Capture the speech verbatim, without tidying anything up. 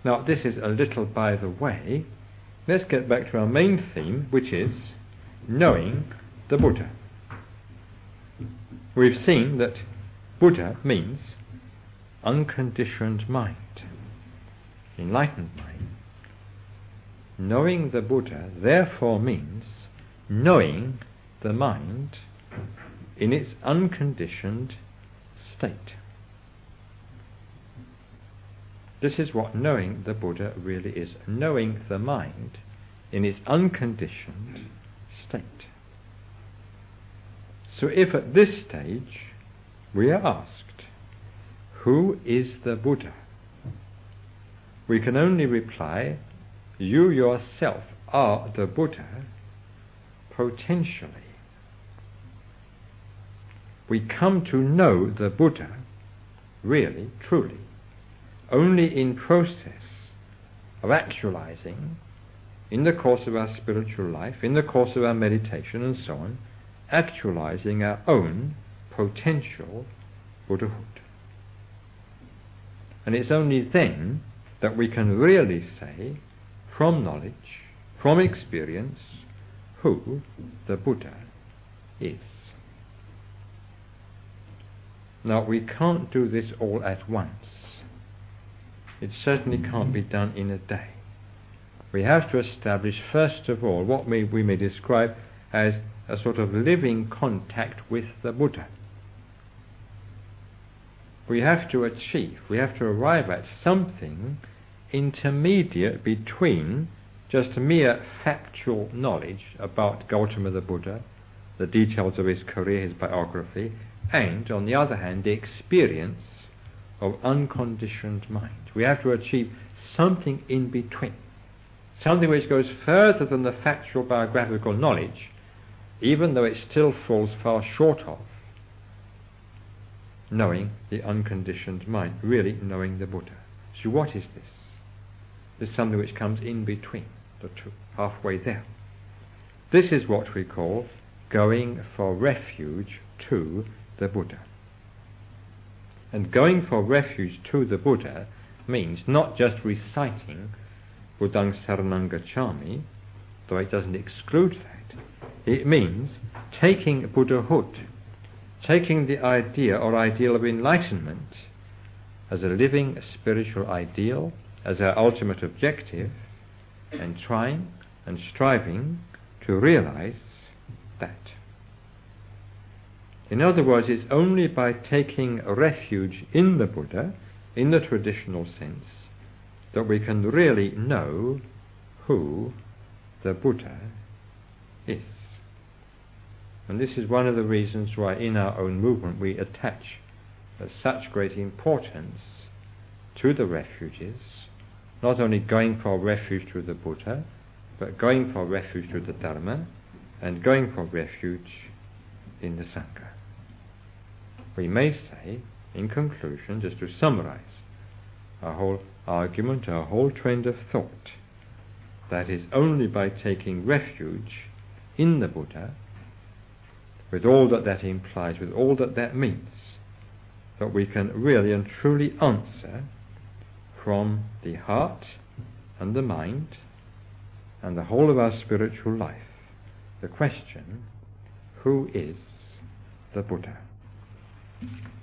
Now, this is a little by the way. Let's get back to our main theme, which is knowing the Buddha. We've seen that Buddha means unconditioned mind, enlightened mind. Knowing the Buddha therefore means knowing the mind in its unconditioned state. This is what knowing the Buddha really is, knowing the mind in its unconditioned state. So if at this stage we are asked, who is the Buddha? We can only reply, you yourself are the Buddha potentially. We come to know the Buddha really, truly, only in process of actualizing, in the course of our spiritual life, in the course of our meditation and so on, actualizing our own potential Buddhahood. And it's only then that we can really say, from knowledge, from experience, who the Buddha is. Now, we can't do this all at once. It certainly can't be done in a day. We have to establish, first of all, what may, we may describe as a sort of living contact with the Buddha. We have to achieve, we have to arrive at something intermediate between just mere factual knowledge about Gautama the Buddha, the details of his career, his biography, and, on the other hand, the experience of unconditioned mind. We have to achieve something in between, something which goes further than the factual biographical knowledge, even though it still falls far short of knowing the unconditioned mind, really knowing the Buddha. So what is this? This is something which comes in between the two, halfway there. This is what we call going for refuge to the Buddha. And going for refuge to the Buddha means not just reciting Buddhaṃ Saranam Gacchāmi, though it doesn't exclude that. It means taking Buddhahood, taking the idea or ideal of enlightenment as a living spiritual ideal, as our ultimate objective, and trying and striving to realize that. In other words, it's only by taking refuge in the Buddha, in the traditional sense, that we can really know who the Buddha is. And this is one of the reasons why in our own movement we attach such great importance to the refuges, not only going for refuge to the Buddha, but going for refuge to the Dharma, and going for refuge in the Sangha. We may say, in conclusion, just to summarize our whole argument, our whole trend of thought, that is only by taking refuge in the Buddha, with all that that implies, with all that that means, that we can really and truly answer from the heart and the mind and the whole of our spiritual life the question, who is the Buddha?